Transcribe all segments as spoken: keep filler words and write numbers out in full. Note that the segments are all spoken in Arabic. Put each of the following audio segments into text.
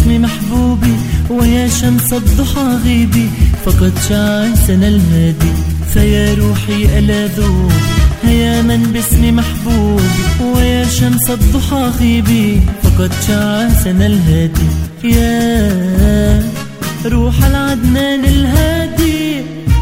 باسم محبوبي، ويا شمس الضحى غيبي، فقد شع سنى الهادي. فيا روحي ألا ذوب هيا من باسم محبوبي، ويا شمس الضحى غيبي، فقد شع سنى الهادي. يا روح العدنان الهادي،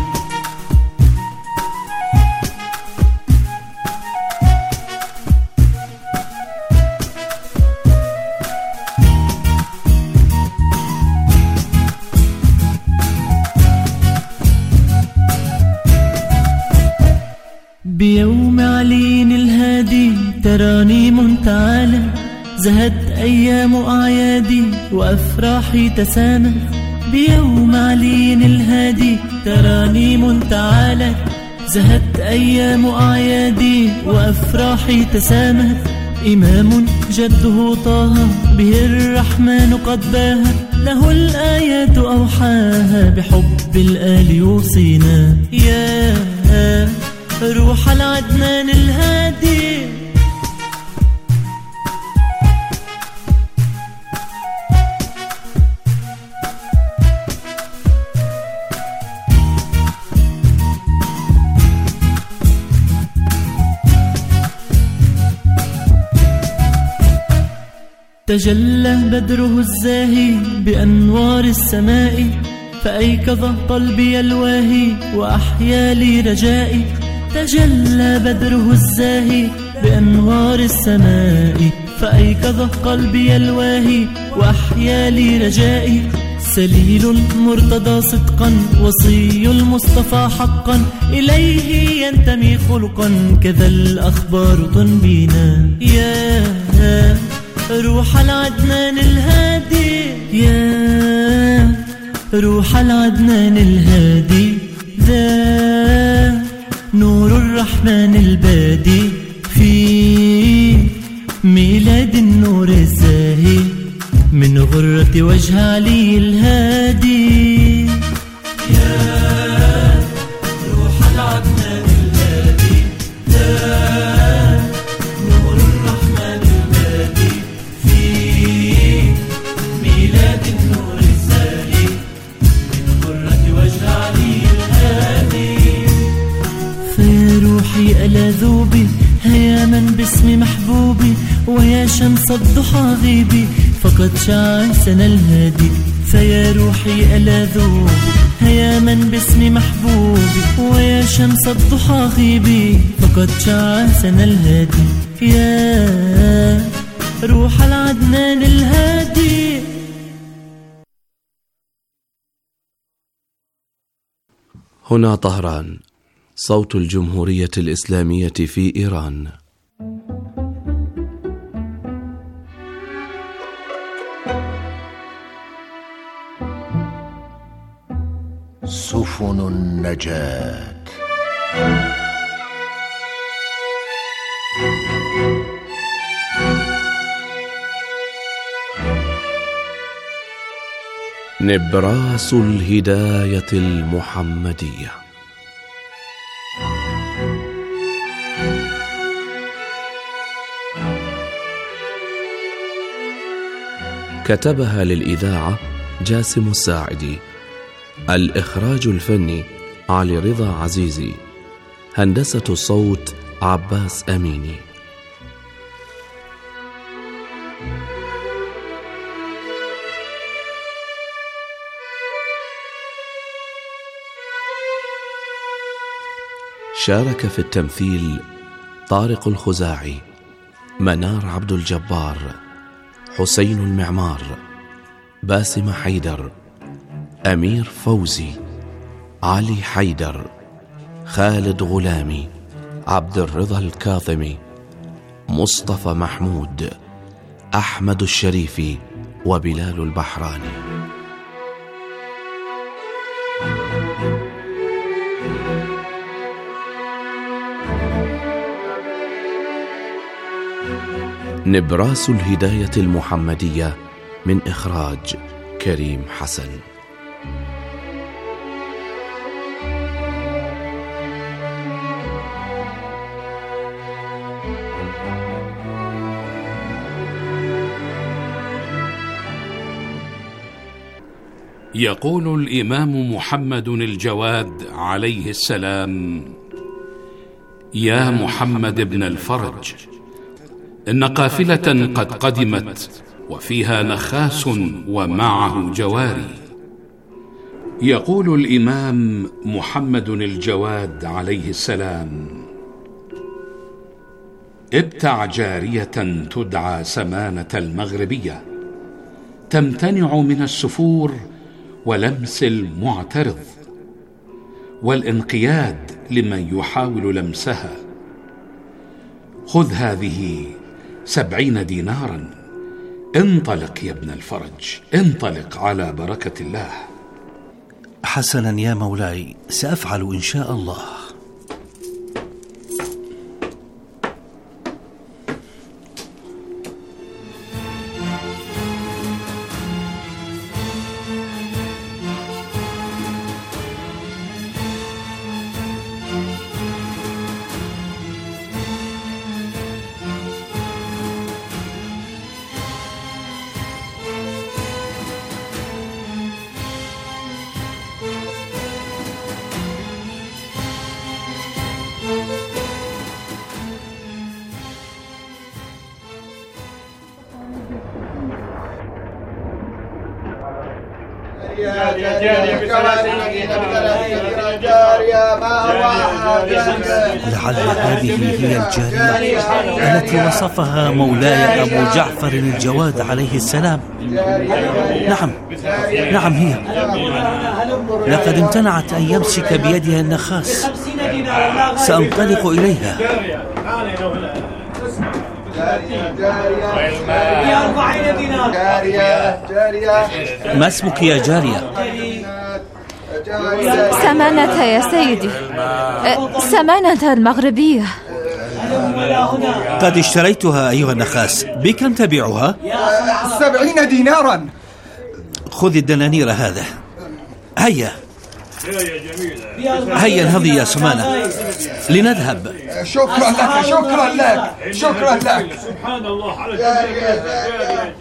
بيوم علين الهادي تراني منتعالة، زهت أيام أعيادي وأفراحي تسامت. بيوم علين الهادي تراني منتعالة، زهت أيام أعيادي وأفراحي تسامت. إمام جده طه به الرحمن قد باها، له الآيات أوحاها بحب الآل يوصينا. يا روح العدنان الهادي، تجلى بدره الزاهي بأنوار السماء، فأيقظ قلبي الواهي وأحيا لي رجائي. تجلى بدره الزاهي بأنوار السماء، فأيقظ قلبي الواهي وأحيا لي رجائي. سليل المرتضى صدقا، وصي المصطفى حقا، إليه ينتمي خلقا، كذا الأخبار تنبينا. يا روح العدنان الهادي، يا روح العدنان الهادي، ذا نور الرحمن البادي، في ميلاد النور الزاهي، من غرة وجه علي الهادي. يا روح العدنان الهادي، ذا نور الرحمن البادي، في ميلاد النور الزاهي، من غرة وجه علي الهادي. فيا روحي ألا ذوبي هيا من باسم محبوبي، ويا شمس الضحى غيبي، فقد شع سنى الهادي. فيا روحي ألا ذوبي هيا من باسم محبوبي، ويا شمس الضحى غيبي، فقد شع سنى الهادي. يا روح العدنان الهادي. هنا طهران، صوت الجمهورية الإسلامية في إيران. سفن النجاة. نبراس الهداية المحمدية. كتبها للإذاعة جاسم الساعدي. الإخراج الفني علي رضا عزيزي. هندسة الصوت عباس أميني. شارك في التمثيل طارق الخزاعي، منار عبد الجبار، حسين المعمار، باسم حيدر، أمير فوزي، علي حيدر، خالد غلامي، عبد الرضا الكاظمي، مصطفى محمود، أحمد الشريفي، وبلال البحراني. نبراس الهداية المحمدية، من إخراج كريم حسن. يقول الإمام محمد الجواد عليه السلام: يا محمد بن الفرج، إن قافلة قد قدمت وفيها نخاس ومعه جواري. يقول الإمام محمد الجواد عليه السلام: ابتع جارية تدعى سمانة المغربية، تمتنع من السفور ولمس المعترض والانقياد لمن يحاول لمسها. خذ هذه سبعين دينارا، انطلق يا ابن الفرج، انطلق على بركة الله. حسنا يا مولاي، سأفعل إن شاء الله. لعل هذه هي الجارية التي وصفها مولاي أبو جعفر الجواد عليه السلام. نعم نعم هي. لقد امتنعت أن يمسك بيدها النخاس. سأنطلق إليها. ما اسمك يا جارية؟ سمانة يا سيدي، سمانة المغربية. قد اشتريتها أيها النخاس، بكم تبيعها؟ سبعين دينارا. خذ الدنانير هذا. هيا هيا انهضي يا سمانة لنذهب. شكرا لك شكرا لك شكرا لك. سبحان الله على جارية.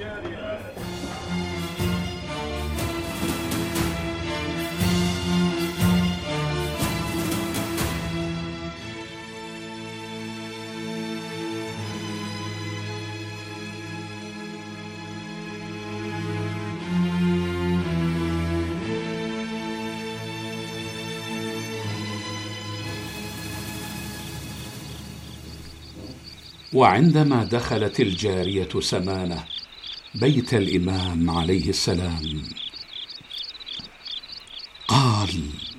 وعندما دخلت الجارية سمانة بيت الإمام عليه السلام قال: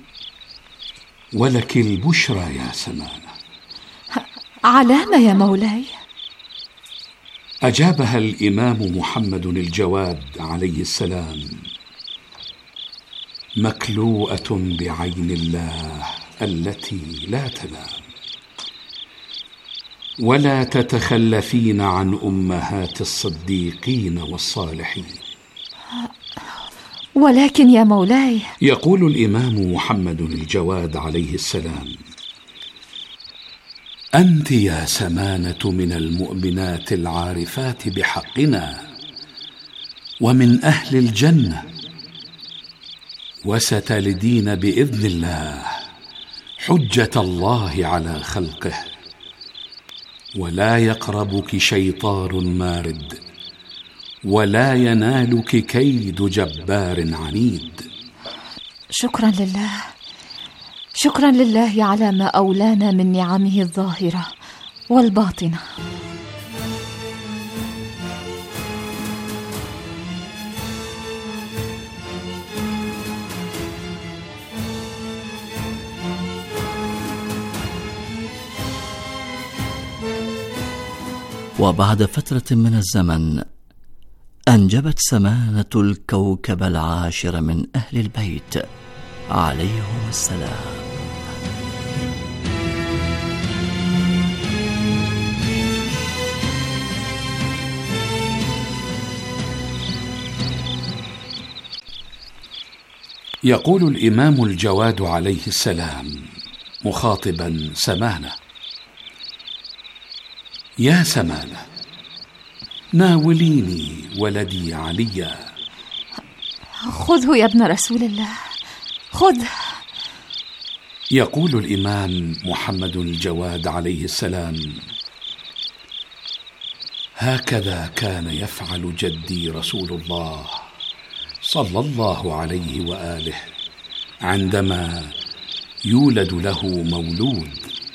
ولك البشرى يا سمانة. علامة يا مولاي. أجابها الإمام محمد الجواد عليه السلام: مكلوءة بعين الله التي لا تنام، ولا تتخلفين عن أمهات الصديقين والصالحين. ولكن يا مولاي، يقول الإمام محمد الجواد عليه السلام: أنت يا سمانة من المؤمنات العارفات بحقنا ومن أهل الجنة، وستلدين بإذن الله حجة الله على خلقه، ولا يقربك شيطان مارد، ولا ينالك كيد جبار عنيد. شكرا لله، شكرا لله على ما أولانا من نعمه الظاهرة والباطنة. وبعد فترة من الزمن أنجبت سمانة الكوكب العاشر من أهل البيت عليهم السلام. يقول الإمام الجواد عليه السلام مخاطبا سمانة: يا سمانة، ناوليني ولدي عليا. خذه يا ابن رسول الله، خذ. يقول الإمام محمد الجواد عليه السلام: هكذا كان يفعل جدي رسول الله صلى الله عليه وآله عندما يولد له مولود،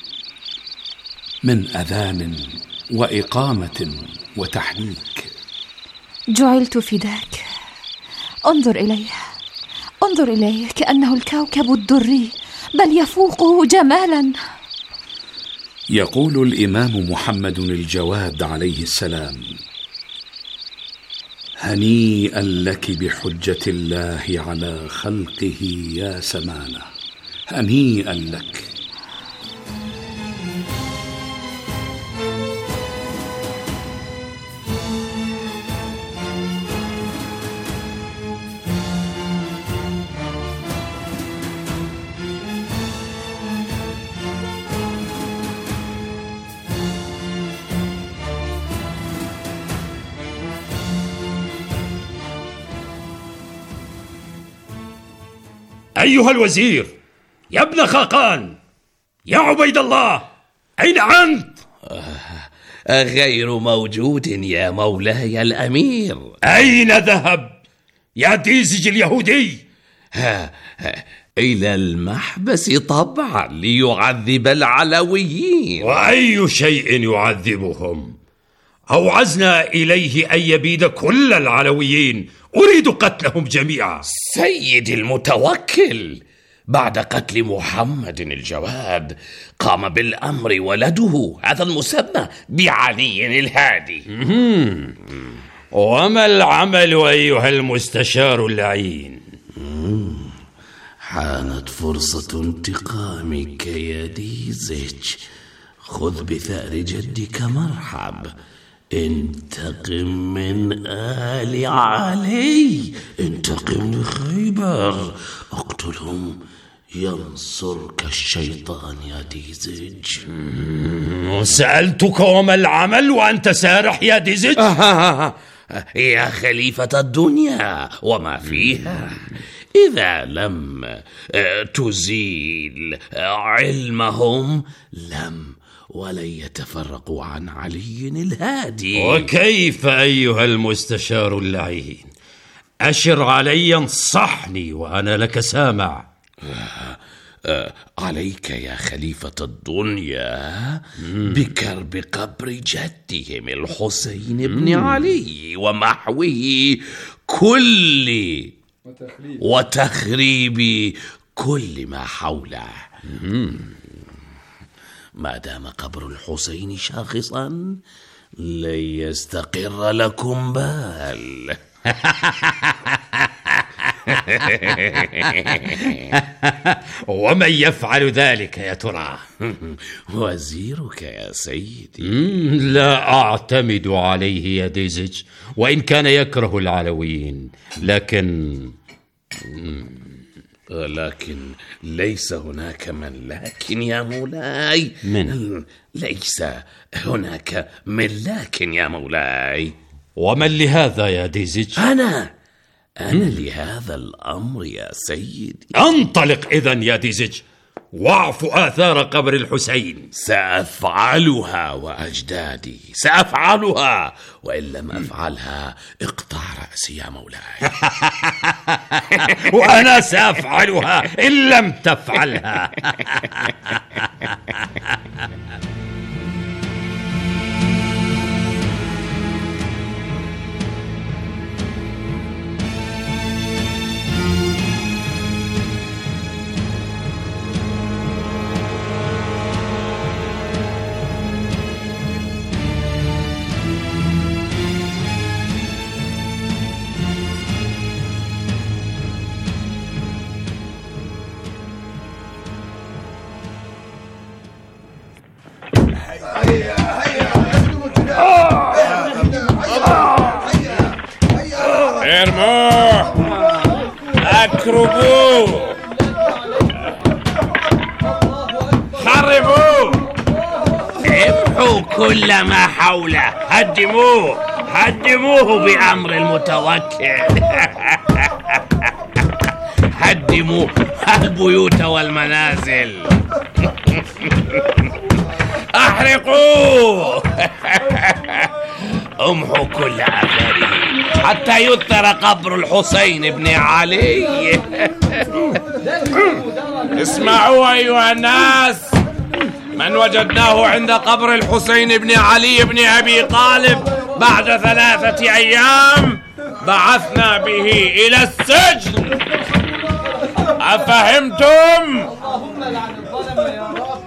من أذان وإقامة وتحنيك. جعلت فداك. انظر إليه، انظر إليه كأنه الكوكب الدري، بل يفوقه جمالا. يقول الإمام محمد الجواد عليه السلام: هنيئا لك بحجة الله على خلقه يا سمانة، هنيئا لك. أيها الوزير، يا ابن خاقان، يا عبيد الله، أين أنت؟ آه غير موجود يا مولاي الأمير. أين ذهب يا ديزج اليهودي؟ ها ها إلى المحبس طبعا ليعذب العلويين. وأي شيء يعذبهم؟ أوعزنا إليه أن يبيد كل العلويين، أريد قتلهم جميعا. سيد المتوكل، بعد قتل محمد الجواد قام بالأمر ولده، هذا المسمى بعلي الهادي. وما العمل أيها المستشار اللعين؟ حانت فرصة انتقامك يا ديزج، خذ بثأر جدك مرحب، انتقم من آل علي، انتقم لخيبر، اقتلهم ينصرك الشيطان يا ديزج. سألتك وما العمل وأنت سارح يا ديزج؟ يا خليفة الدنيا وما فيها، إذا لم تزيل علمهم لم ولن يتفرقوا عن علي الهادي. وكيف أيها المستشار اللعين؟ أشر علي، انصحني وأنا لك سامع. آه آه عليك يا خليفة الدنيا بكرب قبر جدهم الحسين بن علي ومحوه كل وتخريب كل ما حوله. ما دام قبر الحسين شاخصا لن يستقر لكم بال. ومن يفعل ذلك يا ترى؟ وزيرك يا سيدي. لا أعتمد عليه يا ديزج، وإن كان يكره العلويين، لكن لكن ليس هناك من لكن يا مولاي. من؟ ليس هناك من لكن يا مولاي. ومن لهذا يا ديزج؟ أنا أنا لهذا الأمر يا سيدي. انطلق إذن يا ديزج واعف آثار قبر الحسين. سأفعلها وأجدادي، سأفعلها، وإن لم أفعلها اقطع رأسي يا مولاي. وأنا سأفعلها إن لم تفعلها. ارموه، اكربوه، خربوه، امحوا كل ما حوله، هدموه هدموه بأمر المتوكل. وهدموا البيوت والمنازل. احرقوا امحوا كل اثاره حتى يثر قبر الحسين بن علي. اسمعوا ايها الناس، من وجدناه عند قبر الحسين بن علي بن ابي طالب بعد ثلاثة ايام بعثنا به الى السجن. افهمتم؟ اللهم لعن الظلم يا رب.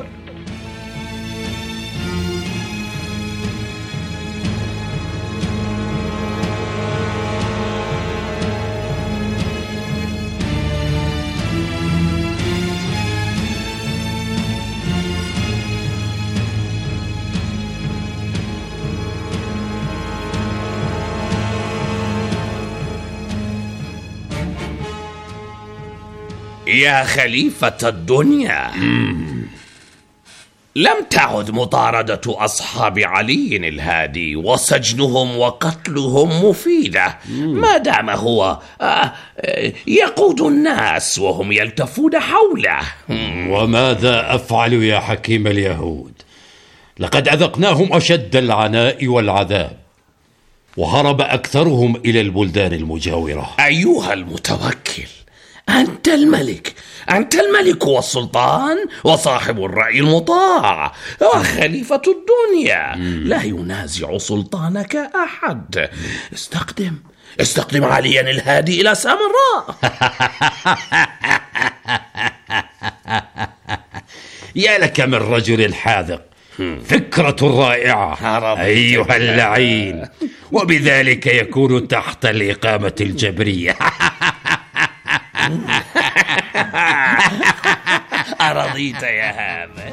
يا خليفة الدنيا، لم تعد مطاردة أصحاب علي الهادي وسجنهم وقتلهم مفيدة ما دام هو يقود الناس وهم يلتفون حوله. وماذا أفعل يا حكيم اليهود؟ لقد أذقناهم أشد العناء والعذاب، وهرب أكثرهم إلى البلدان المجاورة. أيها المتوكل، أنت الملك، أنت الملك والسلطان وصاحب الرأي المطاع وخليفة الدنيا، لا ينازع سلطانك أحد. استقدم استقدم عليا الهادي إلى سامراء. يا لك من رجل حاذق، فكرة رائعة أيها اللعين، وبذلك يكون تحت الإقامة الجبرية. أرضيت يا هذا؟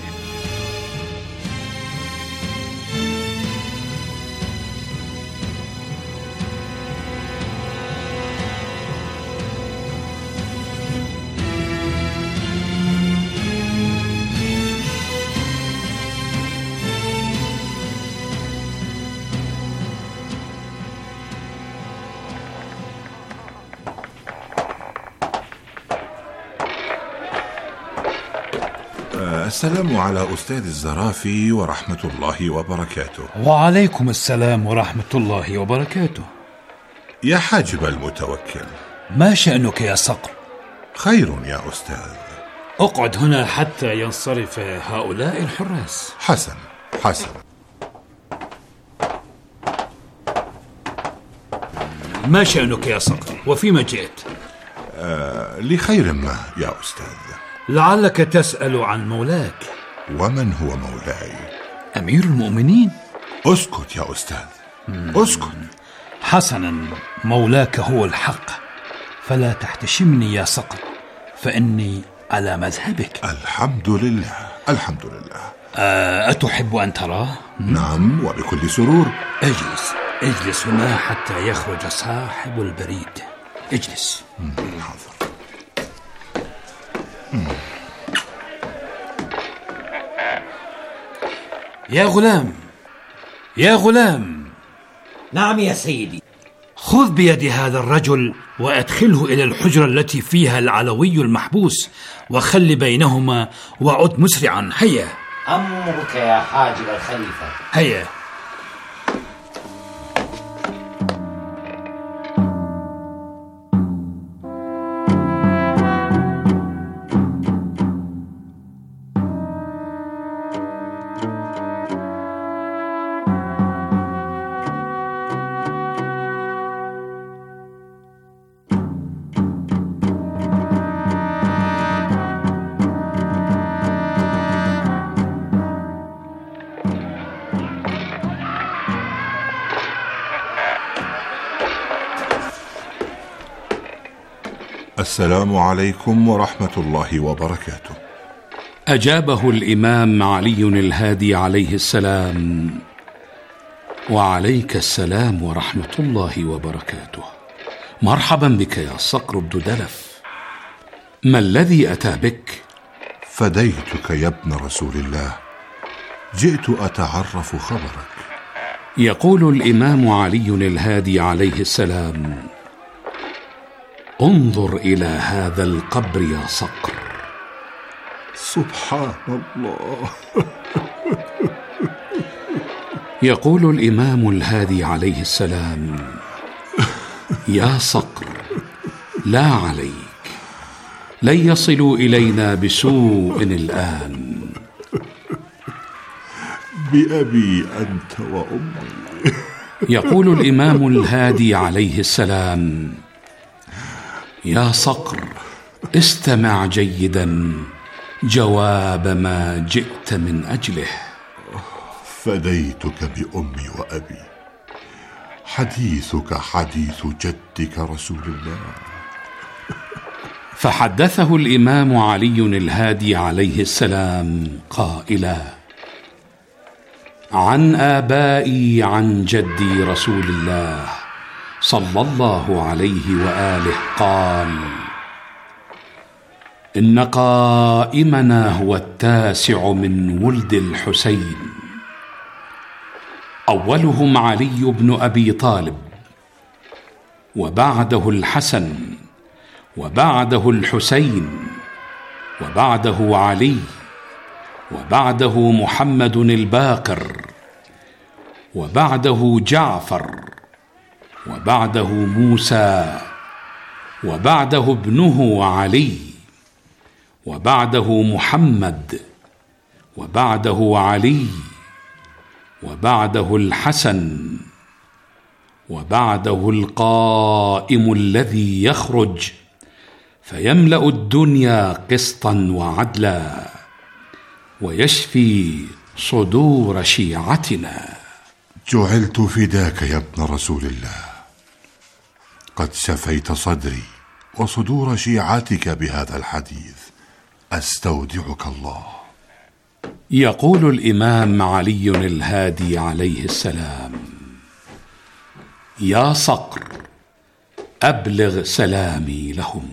السلام على أستاذ الزرافي ورحمة الله وبركاته. وعليكم السلام ورحمة الله وبركاته. يا حاجب المتوكل، ما شأنك يا صقر؟ خير يا أستاذ. اقعد هنا حتى ينصرف هؤلاء الحراس. حسن حسن. ما شأنك يا صقر وفيما جئت؟ آه لخير ما يا أستاذ. لعلك تسأل عن مولاك. ومن هو مولاي؟ أمير المؤمنين. اسكت يا أستاذ، اسكت. حسنا، مولاك هو الحق، فلا تحتشمني يا صقر، فإني على مذهبك. الحمد لله الحمد لله. أه أتحب أن تراه؟ نعم وبكل سرور. اجلس اجلس هنا حتى يخرج صاحب البريد. اجلس. حاضر. يا غلام يا غلام. نعم يا سيدي. خذ بيد هذا الرجل وأدخله إلى الحجرة التي فيها العلوي المحبوس، وخل بينهما وعد مسرعا. هيا. أمرك يا حاجب الخليفة. هيا. السلام عليكم ورحمة الله وبركاته. أجابه الإمام علي الهادي عليه السلام: وعليك السلام ورحمة الله وبركاته. مرحبا بك يا صقر بن دلف، ما الذي أتى بك؟ فديتك يا ابن رسول الله، جئت أتعرف خبرك. يقول الإمام علي الهادي عليه السلام: انظر إلى هذا القبر يا صقر. سبحان الله. يقول الإمام الهادي عليه السلام: يا صقر، لا عليك، لن يصلوا إلينا بسوء الآن. بأبي أنت وأمي. يقول الإمام الهادي عليه السلام: يا صقر، استمع جيدا جواب ما جئت من أجله. فديتك بأمي وأبي، حديثك حديث جدك رسول الله. فحدثه الإمام علي الهادي عليه السلام قائلا: عن آبائي عن جدي رسول الله صلى الله عليه وآله قال: إن قائمنا هو التاسع من ولد الحسين، أولهم علي بن أبي طالب، وبعده الحسن، وبعده الحسين، وبعده علي، وبعده محمد الباقر، وبعده جعفر، وبعده موسى، وبعده ابنه علي، وبعده محمد، وبعده علي، وبعده الحسن، وبعده القائم الذي يخرج فيملأ الدنيا قسطا وعدلا ويشفي صدور شيعتنا. جعلت فداك يا ابن رسول الله، قد شفيت صدري وصدور شيعتك بهذا الحديث، أستودعك الله. يقول الإمام علي الهادي عليه السلام: يا صقر، أبلغ سلامي لهم.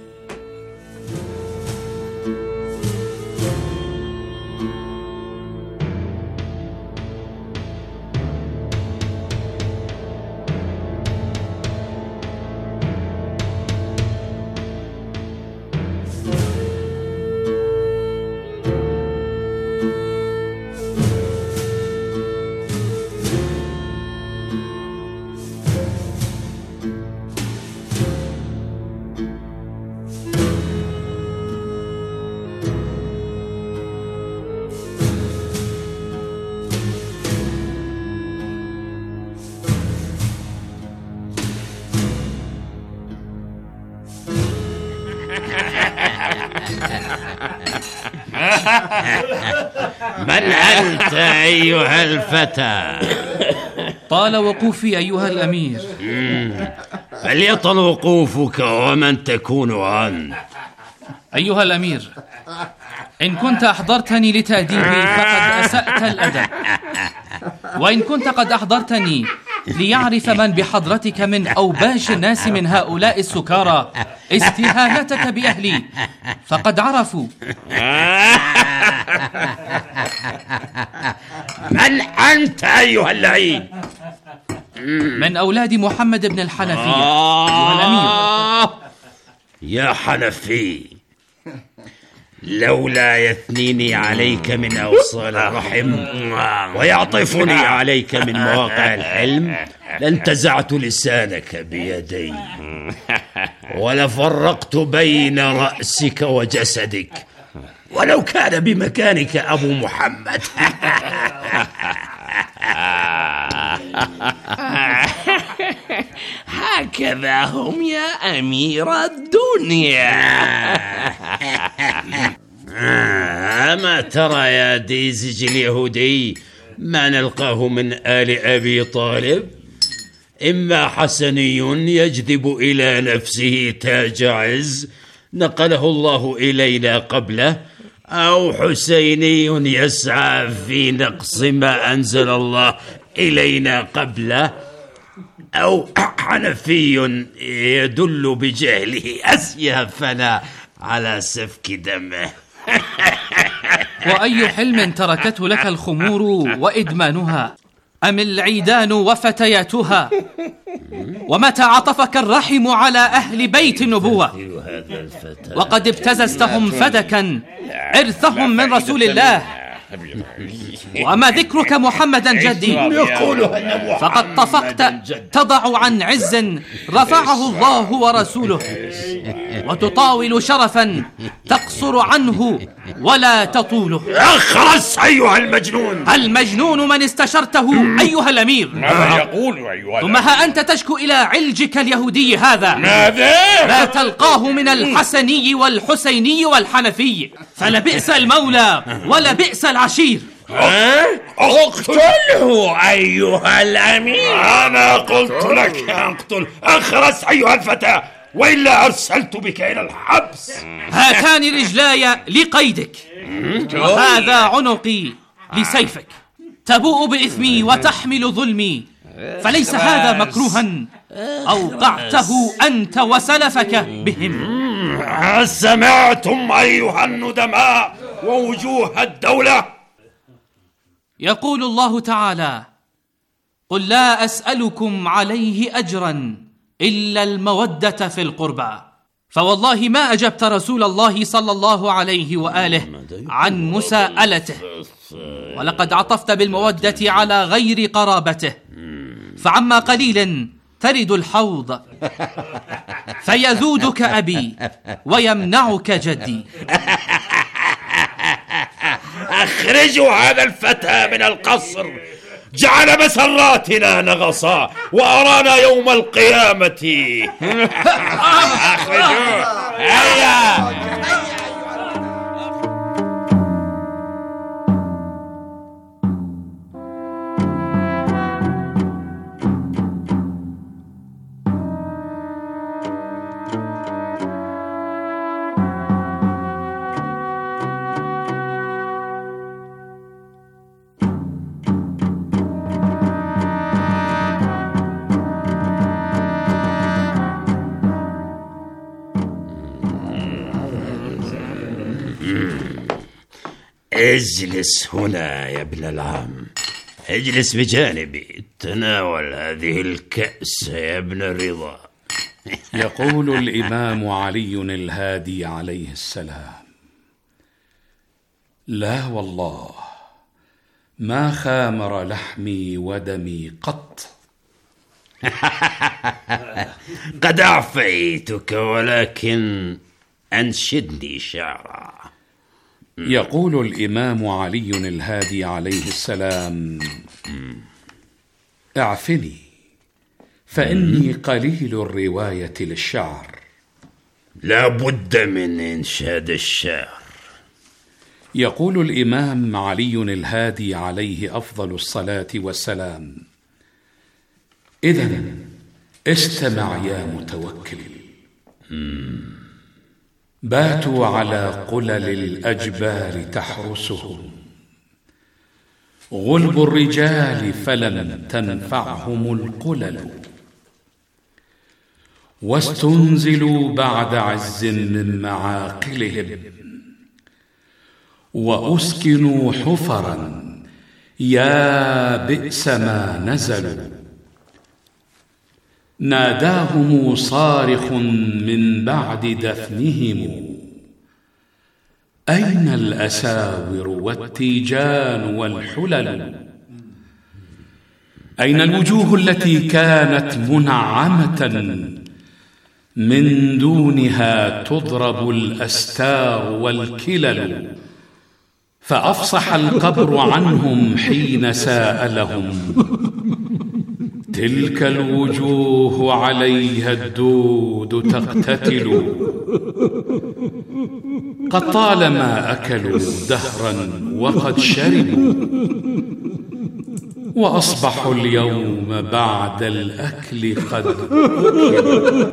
من أنت أيها الفتى؟ طال وقوفي أيها الأمير. فليطل وقوفك، ومن تكون أنت؟ أيها الأمير، إن كنت أحضرتني لتأديبي فقد أسأت الأدب، وإن كنت قد أحضرتني ليعرف من بحضرتك من أوباش الناس من هؤلاء السكارى استهانتك بأهلي فقد عرفوا. من أنت أيها اللعين؟ من أولاد محمد بن الحنفية أيها الأمير. يا حنفي، لولا يثنيني عليك من أوصال الرحم ويعطفني عليك من مواقع الحلم لانتزعت لسانك بيدي ولفرقت بين رأسك وجسدك، ولو كان بمكانك أبو محمد. هكذا هم يا أمير الدنيا. أما ترى يا ديزج اليهودي ما نلقاه من آل أبي طالب؟ إما حسني يجذب إلى نفسه تاج عز نقله الله إلينا قبله، أو حسيني يسعى في نقص ما أنزل الله إلينا قبله، أو حنفي يدل بجهله أسيافنا على سفك دمه. وأي حلم تركته لك الخمور وإدمانها أم العيدان وفتياتها؟ ومتى عطفك الرحم على أهل بيت النبوة وقد ابتززتهم فدكا عرثهم من رسول الله. وأما ذكرك محمدا جدي فقد طفقت تضع عن عز رفعه الله ورسوله، وتطاول شرفا تقصر عنه ولا تطوله. اخرس أيها المجنون. المجنون من استشرته أيها الأمير. ماذا يقول أيها ثم ها أنت تشكو إلى علجك اليهودي هذا. ماذا؟ لا تلقاه من الحسني والحسيني والحنفي، فلبئس المولى ولبئس العشير. اقتله أيها الأمير. أنا قلت لك اقتل. اخرس أيها الفتى، وإلا أرسلت بك إلى الحبس. هاتان رجلاي لقيدك، وهذا عنقي لسيفك. تبوء بإثمي وتحمل ظلمي، فليس هذا مكروها أوقعته أنت وسلفك بهم. سمعتم أيها الندماء ووجوه الدولة؟ يقول الله تعالى: قل لا أسألكم عليه أجرا إلا المودة في القربى. فوالله ما أجبت رسول الله صلى الله عليه وآله عن مساءلته، ولقد عطفت بالمودة على غير قرابته، فعما قليل ترد الحوض فيذودك أبي ويمنعك جدي. أخرجوا هذا الفتى من القصر، جعل مسراتنا نغصا وأرانا يوم القيامة. أخرجوه. هيا. اجلس هنا يا ابن العم، اجلس بجانبي، تناول هذه الكأس يا ابن الرضا. يقول الإمام علي الهادي عليه السلام: لا والله ما خامر لحمي ودمي قط. قد أعفيتك، ولكن أنشدني شعرا. يقول الإمام علي الهادي عليه السلام: اعفني فإني قليل الرواية للشعر. لا بد من إنشاد الشعر. يقول الإمام علي الهادي عليه أفضل الصلاة والسلام: إذن استمع يا متوكل. باتوا على قلل الأجبار تحرسهم، غلب الرجال فلم تنفعهم القلل، واستنزلوا بعد عز من معاقلهم، وأسكنوا حفرا يا بئس ما نزلوا. ناداهم صارخ من بعد دفنهم: أين الأساور والتيجان والحلل؟ أين الوجوه التي كانت منعمة من دونها تضرب الأستار والكلل؟ فأفصح القبر عنهم حين سألهم: تلك الوجوه عليها الدود تقتتل. قد طالما أكلوا دهرا وقد شربوا، وأصبحوا اليوم بعد الأكل قد أكلوا.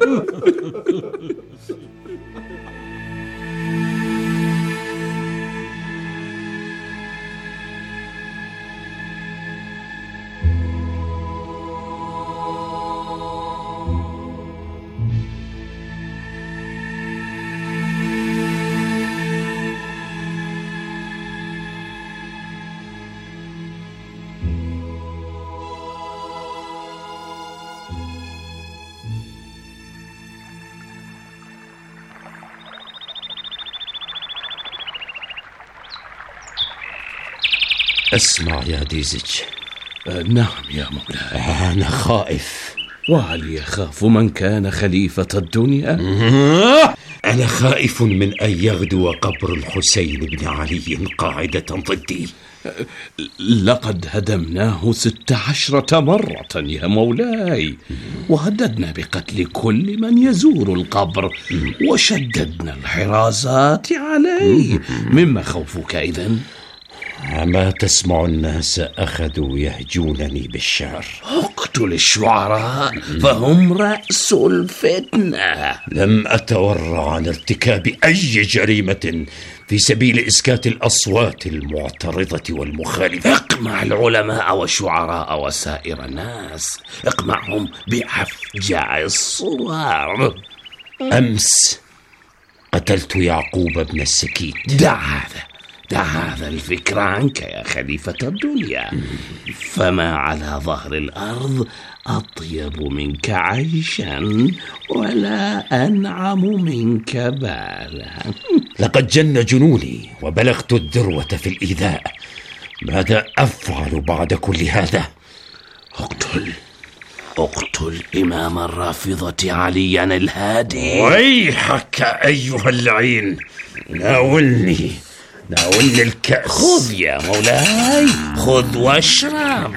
اسمع يا ديزج. نعم يا مولاي. أنا خائف. وهل يخاف من كان خليفة الدنيا؟ أنا خائف من أن يغدو قبر الحسين بن علي قاعدة ضدي. لقد هدمناه ست عشرة مرة يا مولاي، وهددنا بقتل كل من يزور القبر، وشددنا الحراسات عليه. مما خوفك إذن؟ ما تسمع الناس أخذوا يهجونني بالشعر. اقتل الشعراء فهم رأس الفتنة. لم أتورع عن ارتكاب أي جريمة في سبيل إسكات الأصوات المعترضة والمخالفة. اقمع العلماء والشعراء وسائر الناس، اقمعهم بأفجع الصور. أمس قتلت يعقوب بن السكيت. دع هذا دع هذا الفكر عنك يا خليفة الدنيا، فما على ظهر الأرض أطيب منك عيشا ولا أنعم منك بالا. لقد جن جنوني وبلغت الذروة في الإيذاء. ماذا أفعل بعد كل هذا؟ اقتل اقتل إمام الرافضة عليا الهادي. ويحك أيها اللعين، ناولني ناولني الكأس. خذ يا مولاي، خذ واشرب.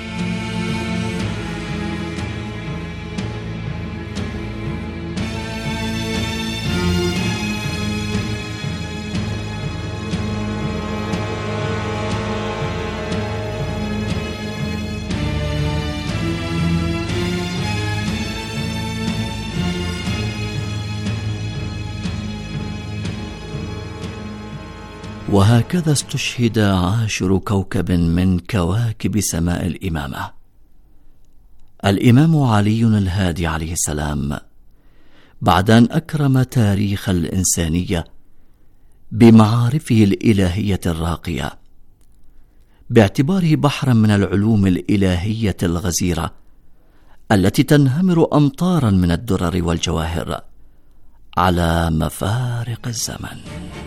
وهكذا استشهد عاشر كوكب من كواكب سماء الإمامة، الإمام علي الهادي عليه السلام، بعد أن أكرم تاريخ الإنسانية بمعارفه الإلهية الراقية، باعتباره بحرا من العلوم الإلهية الغزيرة التي تنهمر أمطارا من الدرر والجواهر على مفارق الزمن.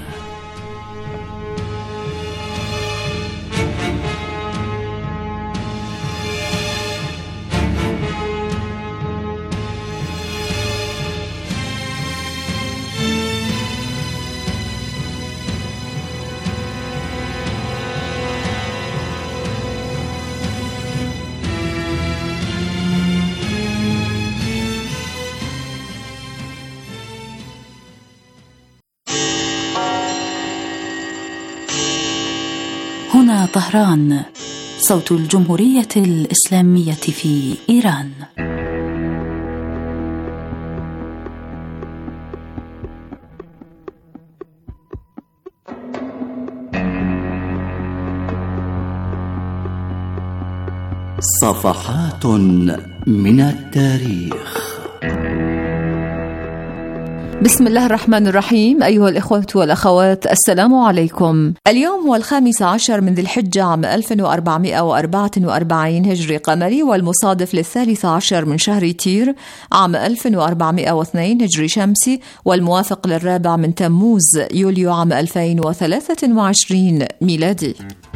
هنا طهران، صوت الجمهورية الإسلامية في إيران. صفحات من التاريخ. بسم الله الرحمن الرحيم. أيها الإخوة والأخوات، السلام عليكم. اليوم هو الخامس عشر من ذي الحجة عام ألف وأربعمائة وأربعة وأربعين هجري قمري، والمصادف للثالث عشر من شهر تير عام ألف وأربعمائة واثنين هجري شمسي، والموافق للرابع من تموز يوليو عام ألفين وثلاثة وعشرين ميلادي.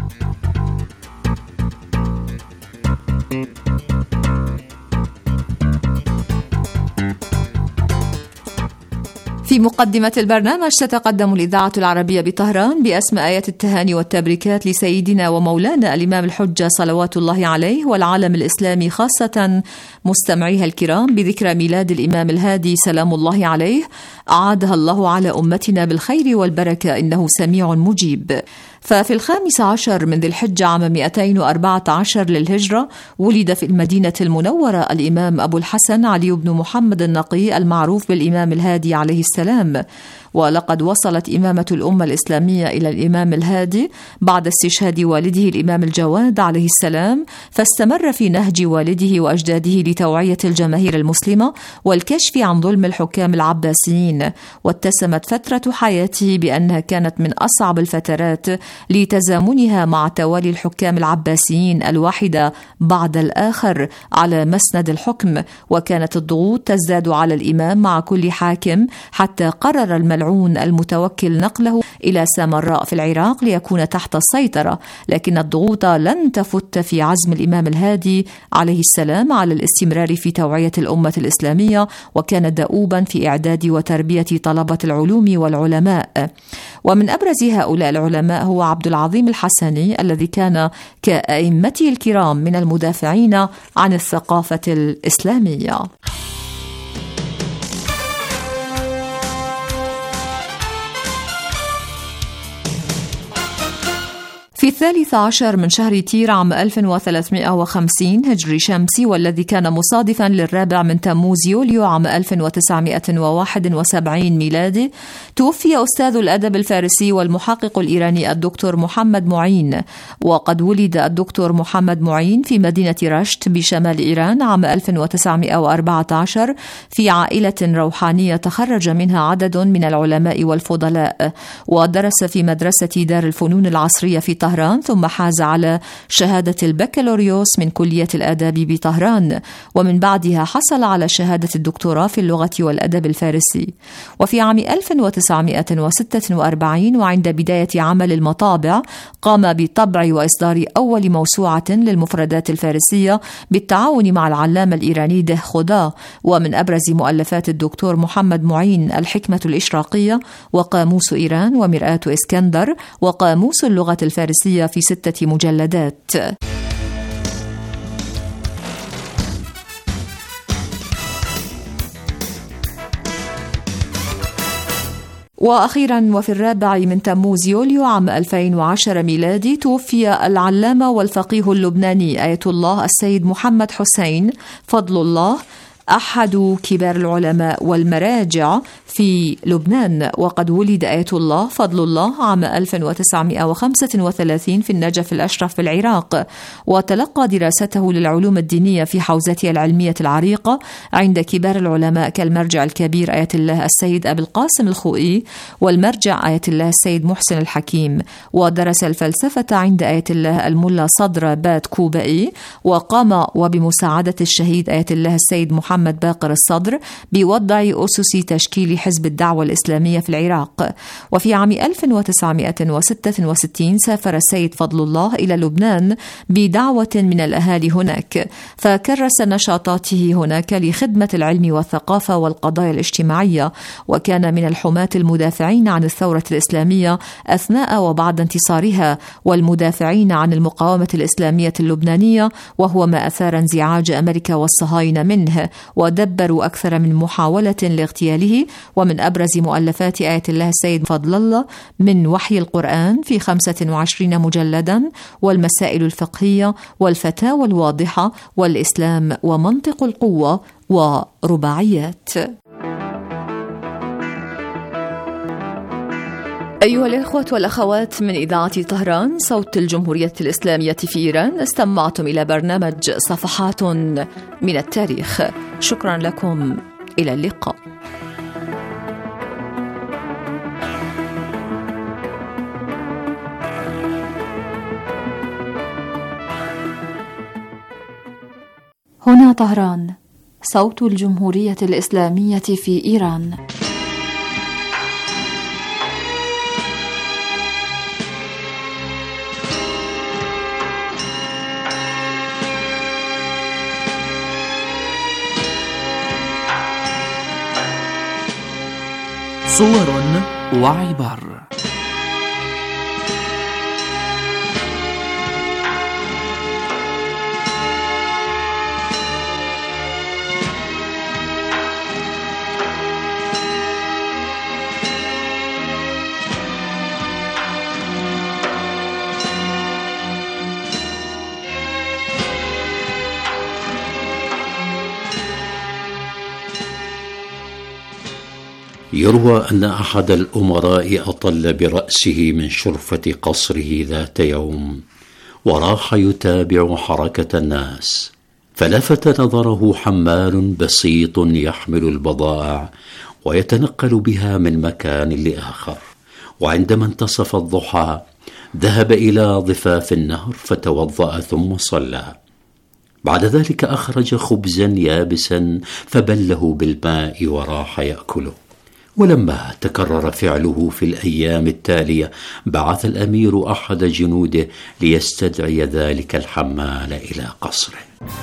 في مقدمة البرنامج تتقدم الإذاعة العربية بطهران بأسماء آيات التهاني والتبريكات لسيدنا ومولانا الإمام الحجة صلوات الله عليه والعالم الإسلامي خاصة مستمعيها الكرام بذكرى ميلاد الإمام الهادي سلام الله عليه، أعادها الله على أمتنا بالخير والبركة إنه سميع مجيب. ففي الخامس عشر من ذي الحجة عام مئتين وأربعة عشر للهجرة ولد في المدينة المنورة الإمام أبو الحسن علي بن محمد النقي المعروف بالإمام الهادي عليه السلام. ولقد وصلت إمامة الأمة الإسلامية إلى الإمام الهادي بعد استشهاد والده الإمام الجواد عليه السلام، فاستمر في نهج والده وأجداده لتوعية الجماهير المسلمة والكشف عن ظلم الحكام العباسيين. واتسمت فترة حياته بأنها كانت من أصعب الفترات لتزامنها مع توالي الحكام العباسيين الواحدة بعد الآخر على مسند الحكم، وكانت الضغوط تزداد على الإمام مع كل حاكم حتى قرر الملك الملعون المتوكل نقله إلى سامراء في العراق ليكون تحت السيطرة، لكن الضغوط لن تفت في عزم الإمام الهادي عليه السلام على الاستمرار في توعية الأمة الإسلامية، وكان دؤوبا في إعداد وتربية طلبة العلوم والعلماء. ومن أبرز هؤلاء العلماء هو عبد العظيم الحسني الذي كان كأئمته الكرام من المدافعين عن الثقافة الإسلامية. في الثالث عشر من شهر تير عام ألف وثلاثمائة وخمسين هجري شمسي، والذي كان مصادفا للرابع من تموز يوليو عام ألف وتسعمائة وواحد وسبعين ميلادي، توفي أستاذ الأدب الفارسي والمحقق الإيراني الدكتور محمد معين. وقد ولد الدكتور محمد معين في مدينة رشت بشمال إيران عام ألف وتسعمائة وأربعة عشر في عائلة روحانية تخرج منها عدد من العلماء والفضلاء، ودرس في مدرسة دار الفنون العصرية في طهران، ثم حاز على شهادة البكالوريوس من كلية الآداب بطهران، ومن بعدها حصل على شهادة الدكتوراه في اللغة والأدب الفارسي. وفي عام ألف وتسعمائة وستة وأربعين وعند بداية عمل المطابع قام بطبع وإصدار أول موسوعة للمفردات الفارسية بالتعاون مع العلامة الإيراني ده خدا. ومن أبرز مؤلفات الدكتور محمد معين الحكمة الإشراقية، وقاموس إيران، ومرآة إسكندر، وقاموس اللغة الفارسية في ستة مجلدات. وأخيرا وفي الرابع من تموز يوليو عام ألفين وعشرة ميلادي توفي العلامة والفقيه اللبناني آية الله السيد محمد حسين فضل الله، أحد كبار العلماء والمراجع في لبنان. وقد ولد آية الله فضل الله عام ألف وتسعمائة وخمسة وثلاثين في النجف الأشرف في العراق، وتلقى دراسته للعلوم الدينية في حوزته العلمية العريقة عند كبار العلماء كالمرجع الكبير آية الله السيد أبي القاسم الخوئي، والمرجع آية الله السيد محسن الحكيم. ودرس الفلسفة عند آية الله الملا صدر بات كوبائي، وقام وبمساعدة الشهيد آية الله السيد محمد محمد باقر الصدر بوضع أسس تشكيل حزب الدعوة الإسلامية في العراق. وفي عام ألف وتسعمائة وستة وستين سافر السيد فضل الله إلى لبنان بدعوة من الأهالي هناك، فكرس نشاطاته هناك لخدمة العلم والثقافة والقضايا الاجتماعية، وكان من الحماة المدافعين عن الثورة الإسلامية أثناء وبعد انتصارها، والمدافعين عن المقاومة الإسلامية اللبنانية، وهو ما أثار انزعاج أمريكا والصهاينة منه، ودبروا أكثر من محاولة لاغتياله. ومن أبرز مؤلفات آية الله السيد فضل الله من وحي القرآن في خمسة وعشرين مجلدا، والمسائل الفقهية، والفتاوى الواضحة، والإسلام ومنطق القوة، ورباعيات. أيها الإخوة والأخوات من إذاعة طهران صوت الجمهورية الإسلامية في إيران، استمعتم إلى برنامج صفحات من التاريخ. شكرا لكم، إلى اللقاء. هنا طهران صوت الجمهورية الإسلامية في إيران. صور وعبر. يروى أن أحد الأمراء أطل برأسه من شرفة قصره ذات يوم، وراح يتابع حركة الناس، فلفت نظره حمال بسيط يحمل البضائع ويتنقل بها من مكان لآخر. وعندما انتصف الضحى ذهب إلى ضفاف النهر فتوضأ ثم صلى. بعد ذلك أخرج خبزا يابسا فبله بالماء وراح يأكله، ولما تكرر فعله في الأيام التالية بعث الأمير أحد جنوده ليستدعي ذلك الحمال إلى قصره.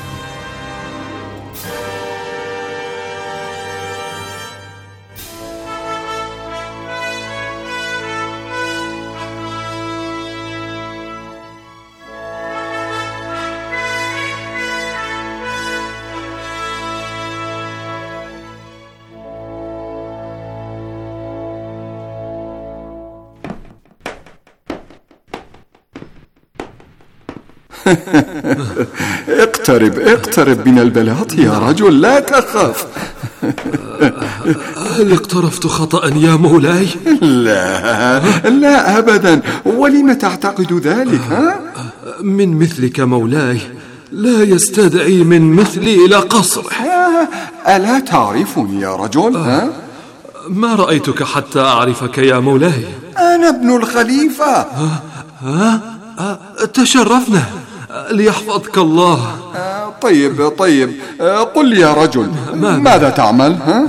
اقترب اقترب من البلاط يا رجل، لا تخف. هل اقترفت خطأ يا مولاي؟ لا لا أبدا، ولم تعتقد ذلك؟ ها؟ من مثلك مولاي لا يستدعي من مثلي إلى قصره. ألا تعرفني يا رجل؟ ها؟ ما رأيتك حتى أعرفك يا مولاي. أنا ابن الخليفة. ها؟ ها؟ تشرفنا، ليحفظك الله. طيب طيب، قل لي يا رجل، ماذا تعمل؟ ها؟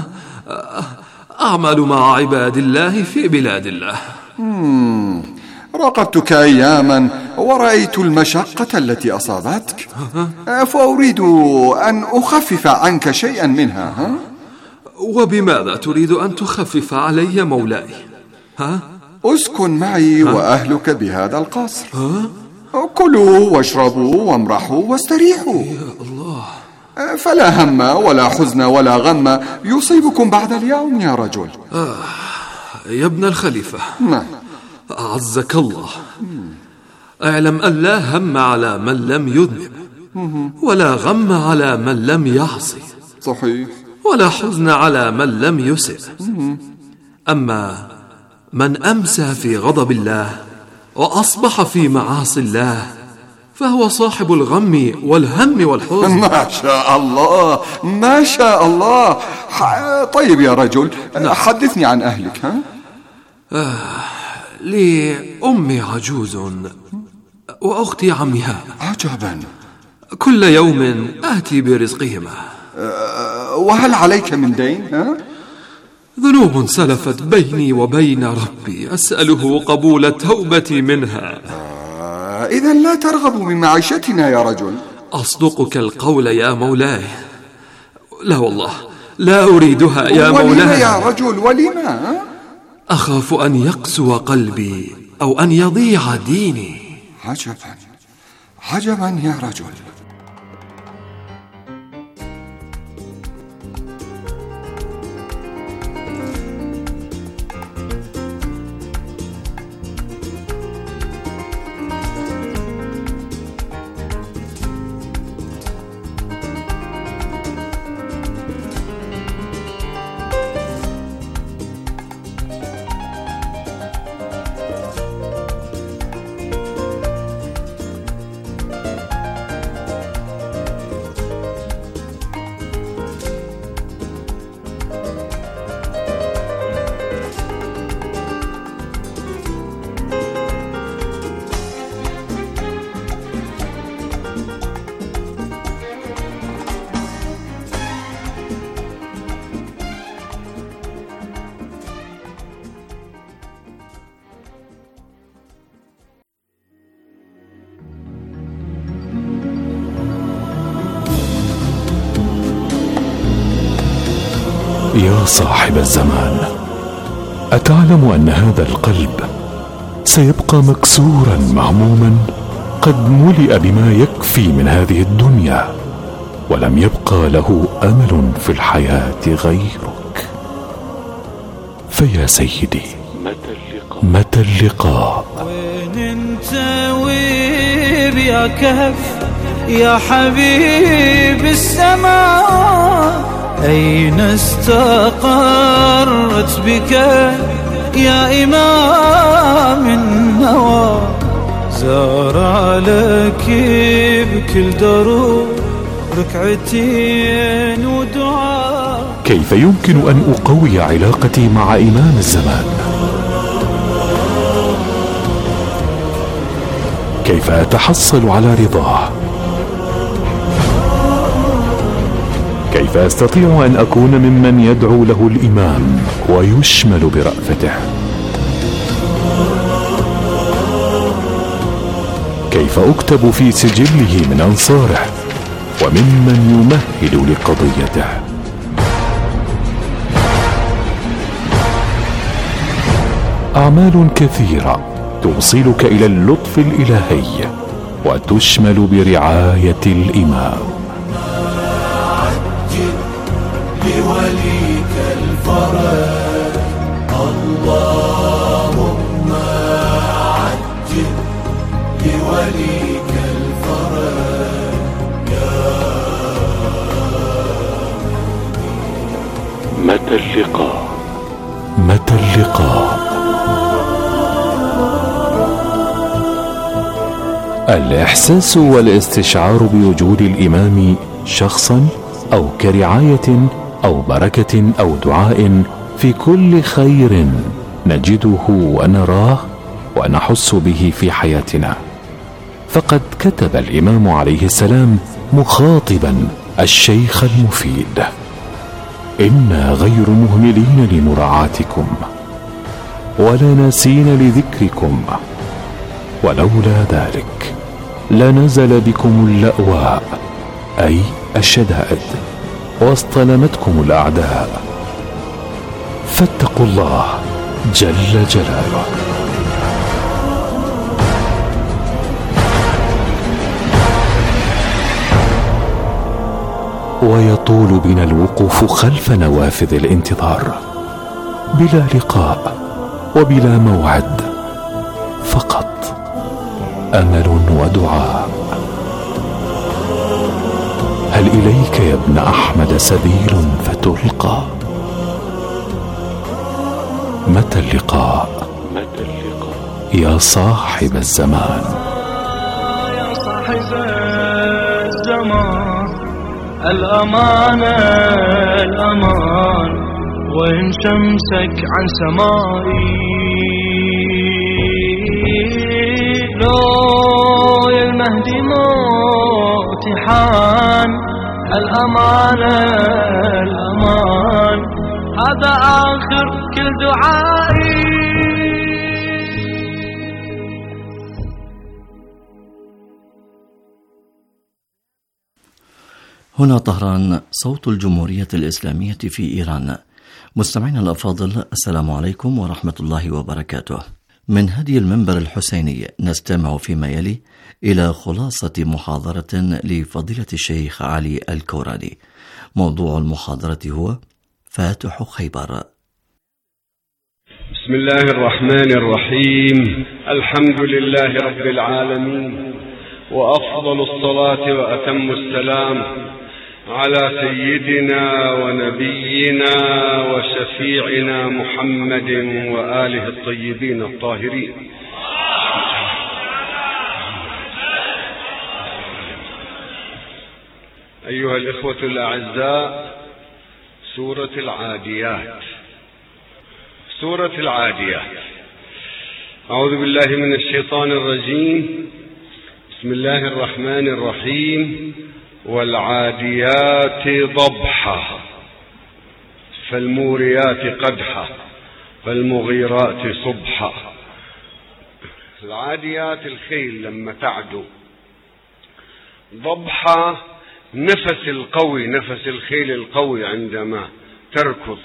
أعمل مع عباد الله في بلاد الله. مم. راقبتك أياما ورأيت المشقة التي أصابتك، فأريد أن أخفف عنك شيئا منها. ها؟ وبماذا تريد أن تخفف علي مولاي؟ ها؟ أسكن معي وأهلك بهذا القصر. ها؟ كلوا واشربوا وامرحوا واستريحوا. يا الله. فلا هم ولا حزن ولا غم يصيبكم بعد اليوم يا رجل. آه يا ابن الخليفة. نعم. أعزك الله. اعلم أن لا هم على من لم يذنب، ولا غم على من لم يعصي. صحيح. ولا حزن على من لم يسئ. أما من أمسى في غضب الله وأصبح في معاصي الله فهو صاحب الغم والهم والحزن. ما شاء الله ما شاء الله. طيب يا رجل، حدثني عن أهلك. ها؟ آه لي أمي عجوز وأختي عمها. عجبا. كل يوم آتي برزقهما. أه وهل عليك من دين؟ ها؟ ذنوب سلفت بيني وبين ربي أسأله قبول توبتي منها. آه إذا لا ترغب من معيشتنا يا رجل. أصدقك القول يا مولاي. لا والله لا أريدها يا مولاي. ولما يا رجل ولما؟ أخاف أن يقسو قلبي أو أن يضيع ديني. عجبا عجبا يا رجل. يا صاحب الزمان، أتعلم أن هذا القلب سيبقى مكسورا مهموما قد ملئ بما يكفي من هذه الدنيا، ولم يبقى له أمل في الحياة غيرك. فيا سيدي، متى اللقاء؟ وين انت ويب يا كهف يا حبيب السماء؟ أين استقرت بك يا إمام النوى؟ زارع لك بكل دروب ركعتين ودعاء. كيف يمكن أن أقوي علاقتي مع إمام الزمان؟ كيف أتحصل على رضاه؟ كيف فأستطيع أن أكون ممن يدعو له الإمام ويشمل برأفته. كيف أكتب في سجله من أنصاره وممن يمهد لقضيته. أعمال كثيرة توصلك إلى اللطف الإلهي وتشمل برعاية الإمام. لوليك الفرج اللهم عجل لوليك الفرج يا متى اللقاء؟ متى اللقاء؟ الإحساس والاستشعار بوجود الإمام شخصا أو كرعاية أو بركة أو دعاء في كل خير نجده ونراه ونحس به في حياتنا. فقد كتب الإمام عليه السلام مخاطبا الشيخ المفيد: إنا غير مهملين لمراعاتكم ولا ناسين لذكركم، ولولا ذلك لنزل بكم اللأواء أي الشدائد واصطلمتكم الأعداء، فاتقوا الله جل جلاله. ويطول بنا الوقوف خلف نوافذ الانتظار بلا لقاء وبلا موعد، فقط أمل ودعاء. هل إليك يا ابن أحمد سبيل فتلقى؟ متى اللقاء؟ متى اللقاء يا صاحب الزمان؟ يا صاحب الزمان الأمان الأمان، وإن شمسك عن سمائي لو يا المهدي موتحان. الأمان الأمان هذا آخر كل دعائي. هنا طهران، صوت الجمهورية الإسلامية في إيران. مستمعينا الأفاضل، السلام عليكم ورحمة الله وبركاته. من هدي المنبر الحسيني نستمع فيما يلي إلى خلاصة محاضرة لفضيلة الشيخ علي الكوراني. موضوع المحاضرة هو فاتح خيبر. بسم الله الرحمن الرحيم. الحمد لله رب العالمين، وأفضل الصلاة وأتم السلام على سيدنا ونبينا وشفيعنا محمد وآله الطيبين الطاهرين. أيها الإخوة الأعزاء، سورة العاديات. سورة العاديات. أعوذ بالله من الشيطان الرجيم. بسم الله الرحمن الرحيم. والعاديات ضبحا فالموريات قدحا فالمغيرات صبحا. العاديات الخيل لما تعدو، ضبحا نفس القوي، نفس الخيل القوي عندما تركض.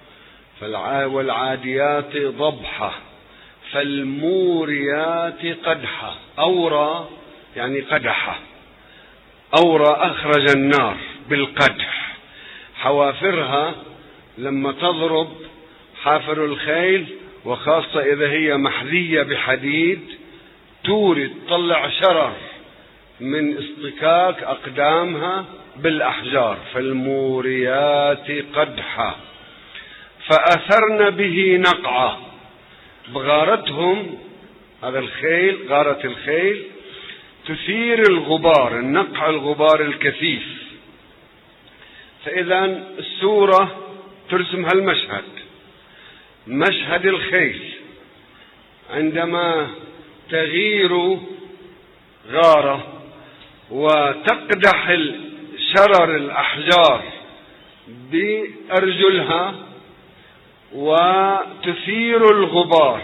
والعاديات ضبحا فالموريات قدحا. أورى يعني قدحا، أورى أخرج النار بالقدح. حوافرها لما تضرب حافر الخيل، وخاصة إذا هي محذية بحديد، تورد تطلع شرر من اصطكاك أقدامها بالأحجار. فالموريات قدحا فأثرن به نقعا. بغارتهم هذا الخيل، غارة الخيل تثير الغبار، النقع الغبار الكثيف. فإذا السورة ترسم هالمشهد، مشهد الخيل عندما تغير غارة وتقدح شرر الأحجار بأرجلها وتثير الغبار،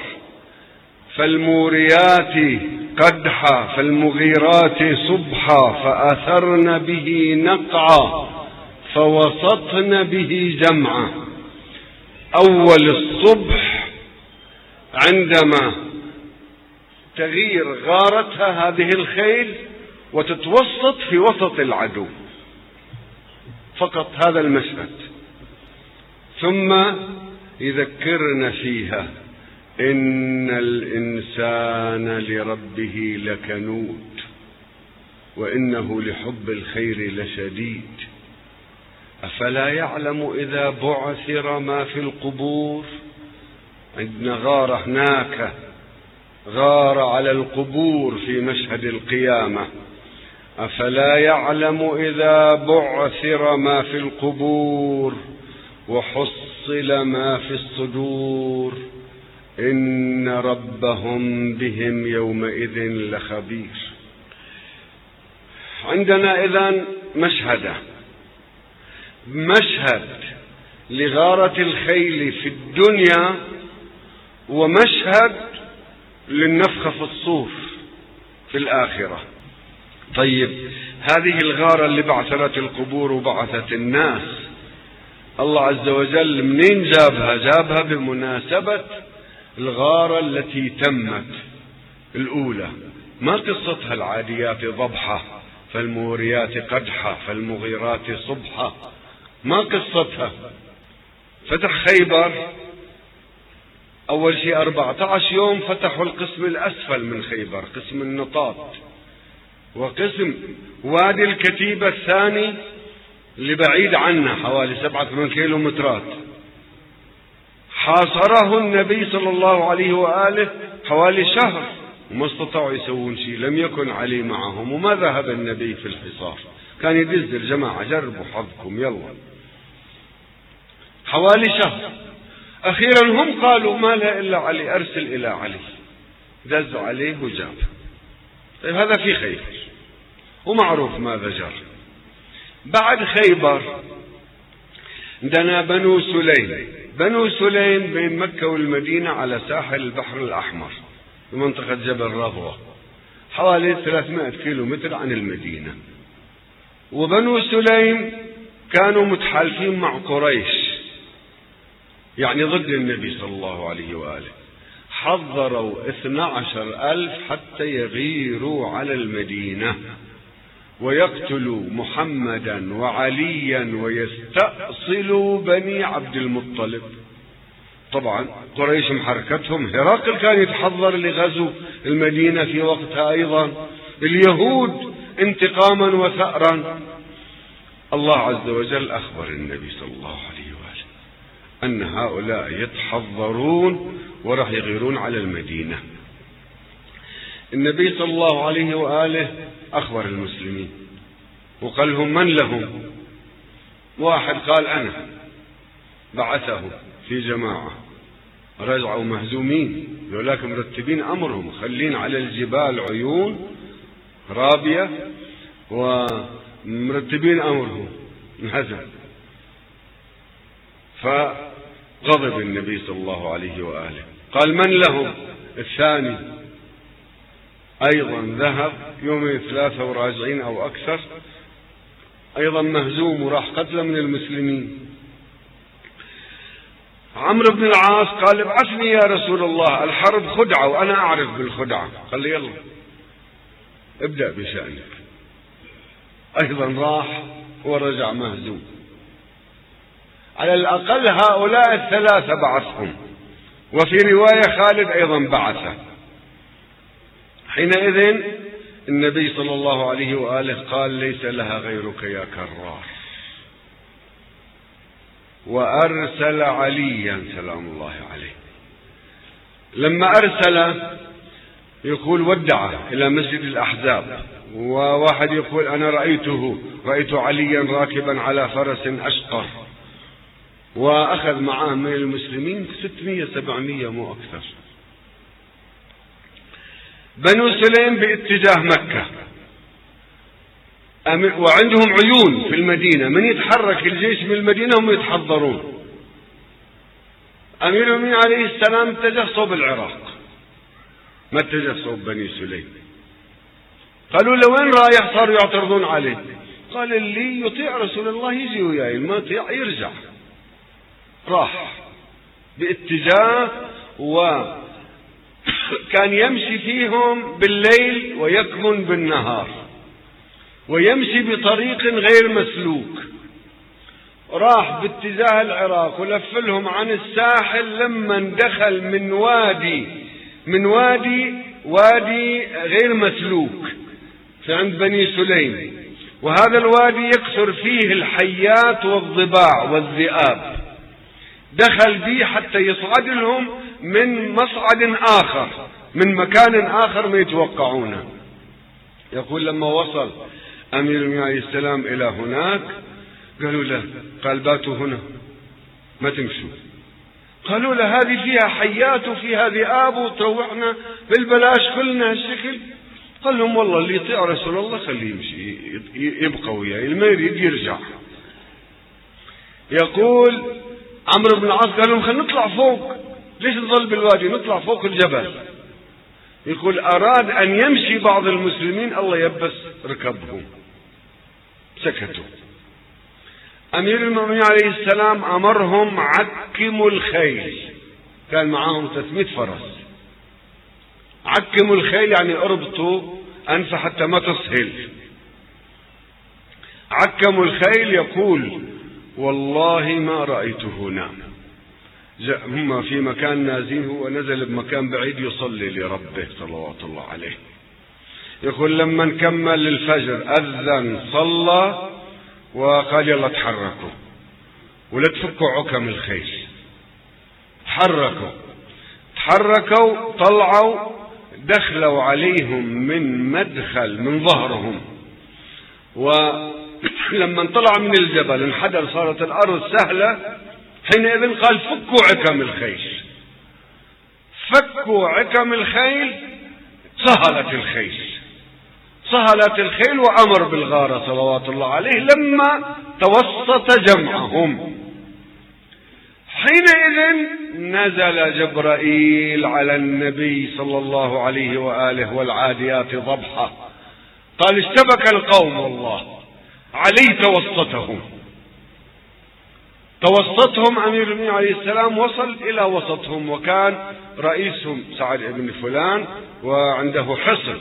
فالموريات قدحا فالمغيرات صبحا فأثرن به نقعا فوسطن به جمعا. أول الصبح عندما تغير غارتها هذه الخيل وتتوسط في وسط العدو، فقط هذا المشهد. ثم يذكرن فيها إن الإنسان لربه لكنود وإنه لحب الخير لشديد، أفلا يعلم إذا بعثر ما في القبور. عندنا غارة هناك، غارة على القبور في مشهد القيامة. أفلا يعلم إذا بعثر ما في القبور وحصل ما في الصدور إن ربهم بهم يومئذ لخبير. عندنا إذن مشهد مشهد لغارة الخيل في الدنيا، ومشهد للنفخ في الصور في الآخرة. طيب هذه الغارة اللي بعثرت القبور وبعثت الناس، الله عز وجل منين جابها؟ جابها بمناسبة الغارة التي تمت الأولى. ما قصتها العاديات ضبحة فالموريات قدحة فالمغيرات صبحة، ما قصتها. فتح خيبر أول شيء أربعة عشر يوم فتحوا القسم الأسفل من خيبر، قسم النطاط، وقسم وادي الكتيبة الثاني اللي بعيد عنا حوالي سبعة ثمان كيلو مترات. حاصره النبي صلى الله عليه وآله حوالي شهر وما استطاعوا يسوون شيء، لم يكن علي معهم. وما ذهب النبي في الحصار، كان يدز الجماعة جربوا حظكم يلا. حوالي شهر أخيرا هم قالوا ما لا إلا علي، أرسل إلى علي. دزوا عليه وجاب. طيب هذا في خيبر ومعروف ماذا جرى. بعد خيبر عندنا بنو سليم. بنو سليم بين مكة والمدينة على ساحل البحر الأحمر في منطقة جبل رضوة، حوالي ثلاثمائة كيلو متر عن المدينة. وبنو سليم كانوا متحالفين مع قريش، يعني ضد النبي صلى الله عليه وآله. حضروا اثنى عشر ألف حتى يغيروا على المدينة ويقتلوا محمدا وعليا ويستأصلوا بني عبد المطلب. طبعا قريش محركتهم، هرقل كان يتحضر لغزو المدينة في وقتها أيضا، اليهود انتقاما وثأرا. الله عز وجل أخبر النبي صلى الله عليه وآله أن هؤلاء يتحضرون وراح يغيرون على المدينة. النبي صلى الله عليه وآله أخبر المسلمين وقال لهم من لهم. واحد قال أنا، بعثه في جماعة رجعوا مهزومين، ولكن مرتبين أمرهم، خلين على الجبال عيون رابية ومرتبين أمرهم، انهزم. فغضب النبي صلى الله عليه وآله قال من لهم. الثاني أيضا ذهب يومين ثلاثة وراجعين أو أكثر، أيضا مهزوم وراح قتل من المسلمين. عمرو بن العاص قال ابعثني يا رسول الله، الحرب خدعة وأنا أعرف بالخدعة. قال لي يلا ابدأ بشأنك. أيضا راح ورجع مهزوم. على الأقل هؤلاء الثلاثة بعثهم، وفي رواية خالد أيضا بعثه. حينئذ النبي صلى الله عليه وآله قال ليس لها غيرك يا كرار، وأرسل عليا سلام الله عليه. لما أرسل يقول ودع إلى مسجد الأحزاب، وواحد يقول أنا رأيته رأيت عليا راكبا على فرس أشقر، وأخذ معاه من المسلمين ستمائة سبعمائة مو أكثر. بنو سليم باتجاه مكة، وعندهم عيون في المدينة، من يتحرك الجيش من المدينة هم يتحضرون. أمير المؤمنين عليه السلام اتجه صوب العراق، ما اتجه صوب بني سليم. قالوا له وين رايح؟ صاروا يعترضون عليه. قال اللي يطيع رسول الله يجي وياي، ما يطيع يرجع. راح باتجاه وكان يمشي فيهم بالليل ويكمن بالنهار، ويمشي بطريق غير مسلوك. راح باتجاه العراق ولف لهم عن الساحل، لما دخل من وادي من وادي وادي غير مسلوك في عند بني سليم، وهذا الوادي يكثر فيه الحيات والضباع والذئاب. دخل به حتى يصعد لهم من مصعد آخر، من مكان آخر ما يتوقعونه. يقول لما وصل أمير المؤمنين عليه السلام إلى هناك قالوا له، قال باتوا هنا ما تمشوا. قالوا له هذه فيها حيات وفيها ذئاب وتروحنا بالبلاش كلنا هالشكل. قال لهم والله اللي يطيع رسول الله خليه يمشي يبقى وياه، ما يريد يرجع. يقول عمرو بن العاص قال لهم خلينا نطلع فوق، ليش نظل بالوادي؟ نطلع فوق الجبل. يقول أراد أن يمشي بعض المسلمين، الله يبس ركبهم سكتوا. أمير المؤمنين عليه السلام أمرهم عكموا الخيل، كان معهم ثلاثمائة فرس. عكموا الخيل يعني اربطوا أنف حتى ما تسهل. عكموا الخيل. يقول والله ما رأيته نام، هم في مكان نازين، هو نزل بمكان بعيد يصلي لربه صلوات الله عليه. يقول لما نكمل الفجر أذن صلى وقال يلا تحركوا ولا تفكوا عكم الخيل. تحركوا تحركوا طلعوا، دخلوا عليهم من مدخل من ظهرهم، ولما طلع من الجبل انحدر، صارت الأرض سهلة. حينئذ قال فكوا عكم الخيل. فكوا عكم الخيل، سهلت الخيل سهلت الخيل وأمر بالغارة صلوات الله عليه لما توسط جمعهم. حينئذ نزل جبرائيل على النبي صلى الله عليه وآله والعاديات ضبحا. قال اشتبك القوم والله عليه توسطهم. توسطهم أمير المؤمنين عليه السلام، وصل إلى وسطهم، وكان رئيسهم سعد بن فلان وعنده حصن.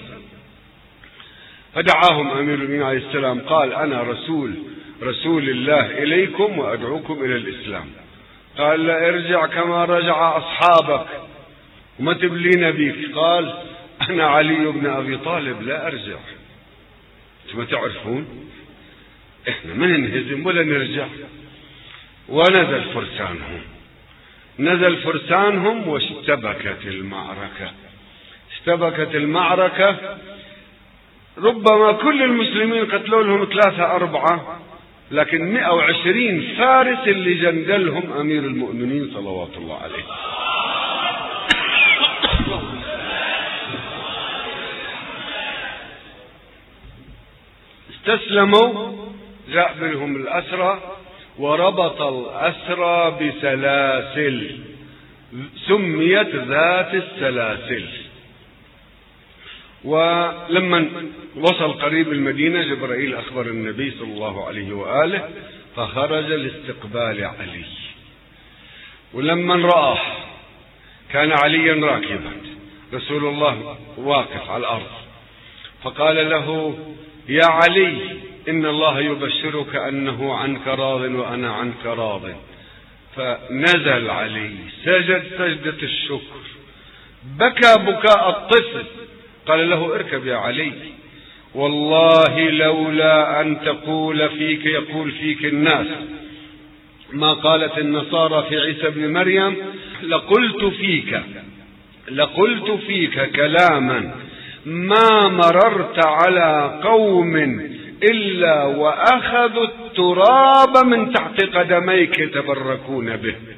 فدعاهم أمير المؤمنين عليه السلام قال أنا رسول رسول الله إليكم وأدعوكم إلى الإسلام. قال لا ارجع كما رجع أصحابك وما تبلين بيك. قال أنا علي بن أبي طالب لا أرجع. ما تعرفون إحنا ما ننهزم ولا نرجع. ونزل فرسانهم نزل فرسانهم واشتبكت المعركة اشتبكت المعركة. ربما كل المسلمين قتلوا لهم ثلاثة أربعة، لكن مئة وعشرين فارس اللي جندلهم أمير المؤمنين صلوات الله عليه. استسلموا. جاء منهم الأسرى وربط الأسرى بسلاسل سميت ذات السلاسل. ولما وصل قريب المدينة جبرائيل أخبر النبي صلى الله عليه وآله، فخرج لاستقبال علي. ولما رآه كان عليا راكبا، رسول الله واقف على الأرض، فقال له يا علي إن الله يبشرك أنه عنك راض وأنا عنك راض. فنزل علي سجد سجدة الشكر، بكى بكاء الطفل. قال له اركب يا علي، والله لولا أن تقول فيك يقول فيك الناس ما قالت النصارى في عيسى بن مريم لقلت فيك لقلت فيك كلاما ما مررت على قوم إلا وأخذوا التراب من تحت قدميك يتبركون به.